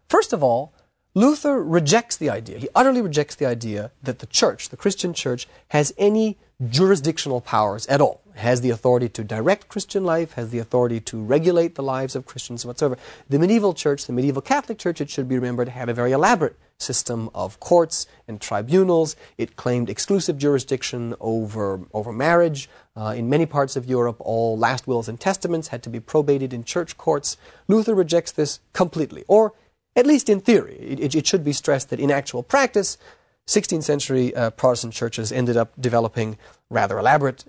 First of all, Luther rejects the idea, he utterly rejects the idea that the church, the Christian church, has any jurisdictional powers at all. It has the authority to direct Christian life, has the authority to regulate the lives of Christians whatsoever. The medieval church, the medieval Catholic church, it should be remembered, had a very elaborate system of courts and tribunals. It claimed exclusive jurisdiction over marriage. In many parts of Europe, all last wills and testaments had to be probated in church courts. Luther rejects this completely, or at least in theory. It should be stressed that in actual practice, 16th century Protestant churches ended up developing rather elaborate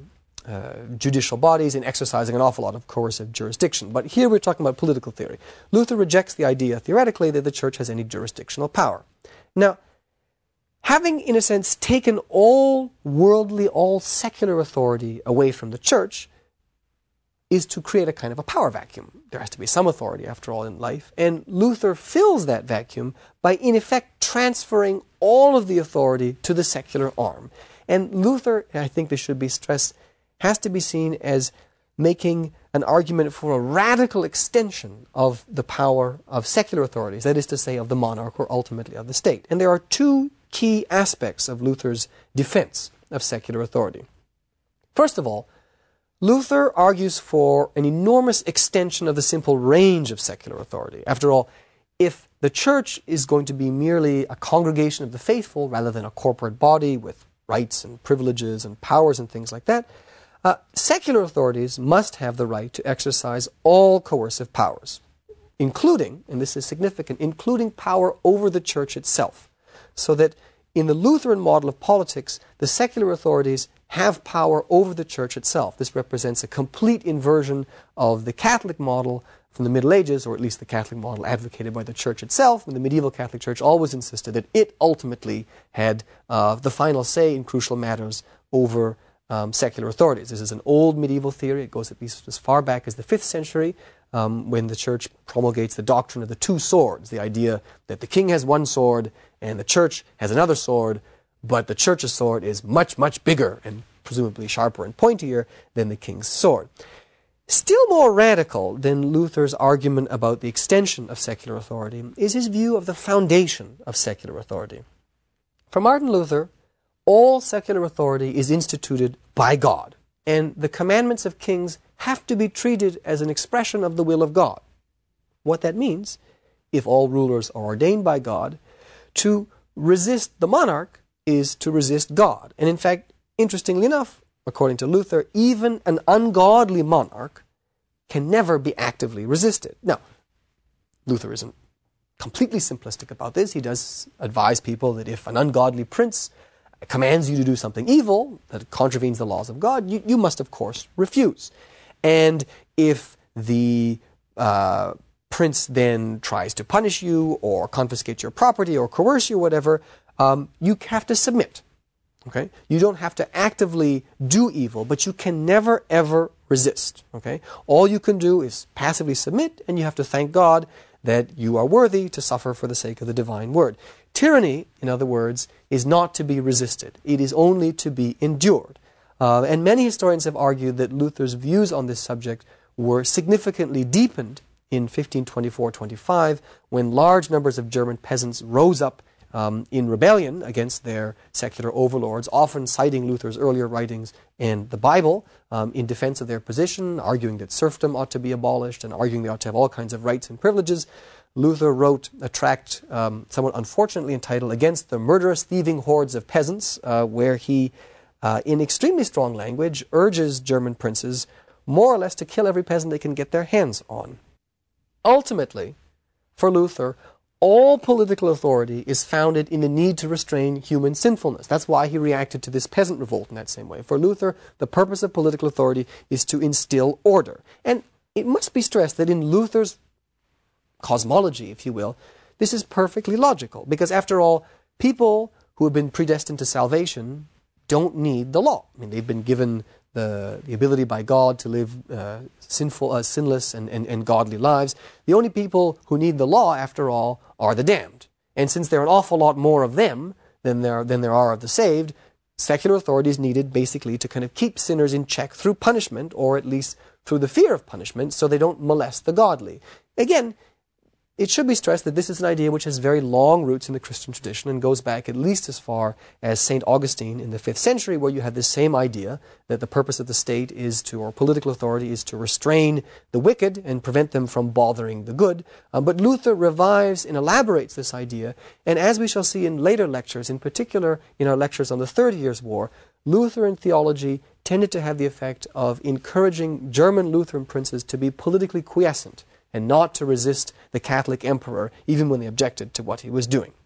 judicial bodies and exercising an awful lot of coercive jurisdiction. But here we're talking about political theory. Luther rejects the idea, theoretically, that the church has any jurisdictional power. Now, having, in a sense, taken all worldly, all secular authority away from the church, is to create a kind of a power vacuum. There has to be some authority, after all, in life. And Luther fills that vacuum by, in effect, transferring all of the authority to the secular arm. And Luther, I think this should be stressed, has to be seen as making an argument for a radical extension of the power of secular authorities, that is to say, of the monarch or ultimately of the state. And there are two key aspects of Luther's defense of secular authority. First of all, Luther argues for an enormous extension of the simple range of secular authority. After all, if the church is going to be merely a congregation of the faithful rather than a corporate body with rights and privileges and powers and things like that, secular authorities must have the right to exercise all coercive powers, including, and this is significant, including power over the church itself. So that in the Lutheran model of politics, the secular authorities have power over the church itself. This represents a complete inversion of the Catholic model from the Middle Ages, or at least the Catholic model advocated by the church itself. And the medieval Catholic Church always insisted that it ultimately had the final say in crucial matters over secular authorities. This is an old medieval theory. It goes at least as far back as the 5th century, when the church promulgates the doctrine of the two swords, the idea that the king has one sword and the church has another sword, but the church's sword is much, much bigger and presumably sharper and pointier than the king's sword. Still more radical than Luther's argument about the extension of secular authority is his view of the foundation of secular authority. For Martin Luther, all secular authority is instituted by God, and the commandments of kings have to be treated as an expression of the will of God. What that means, if all rulers are ordained by God, to resist the monarch is to resist God. And in fact, interestingly enough, according to Luther, even an ungodly monarch can never be actively resisted. Now, Luther isn't completely simplistic about this. He does advise people that if an ungodly prince commands you to do something evil that contravenes the laws of God, you must, of course, refuse. And if the prince then tries to punish you or confiscate your property or coerce you or whatever, you have to submit. Okay? You don't have to actively do evil, but you can never, ever resist. Okay? All you can do is passively submit, and you have to thank God that you are worthy to suffer for the sake of the divine word. Tyranny, in other words, is not to be resisted. It is only to be endured. And many historians have argued that Luther's views on this subject were significantly deepened in 1524-25, when large numbers of German peasants rose up in rebellion against their secular overlords, often citing Luther's earlier writings and the Bible in defense of their position, arguing that serfdom ought to be abolished and arguing they ought to have all kinds of rights and privileges. Luther wrote a tract somewhat unfortunately entitled Against the Murderous Thieving Hordes of Peasants, where he, in extremely strong language, urges German princes more or less to kill every peasant they can get their hands on. Ultimately, for Luther, all political authority is founded in the need to restrain human sinfulness. That's why he reacted to this peasant revolt in that same way. For Luther, the purpose of political authority is to instill order. And it must be stressed that in Luther's cosmology, if you will, this is perfectly logical. Because after all, people who have been predestined to salvation don't need the law. I mean, they've been given the ability by God to live sinless and godly lives. The only people who need the law, after all, are the damned. And since there are an awful lot more of them than there are of the saved, secular authority is needed basically to kind of keep sinners in check through punishment, or at least through the fear of punishment, so they don't molest the godly. Again, It should be stressed that this is an idea which has very long roots in the Christian tradition and goes back at least as far as St. Augustine in the 5th century, where you have this same idea that the purpose of the state is to, or political authority is to restrain the wicked and prevent them from bothering the good. But Luther revives and elaborates this idea, and as we shall see in later lectures, in particular in our lectures on the 30 Years' War, Lutheran theology tended to have the effect of encouraging German Lutheran princes to be politically quiescent and not to resist the Catholic emperor, even when they objected to what he was doing.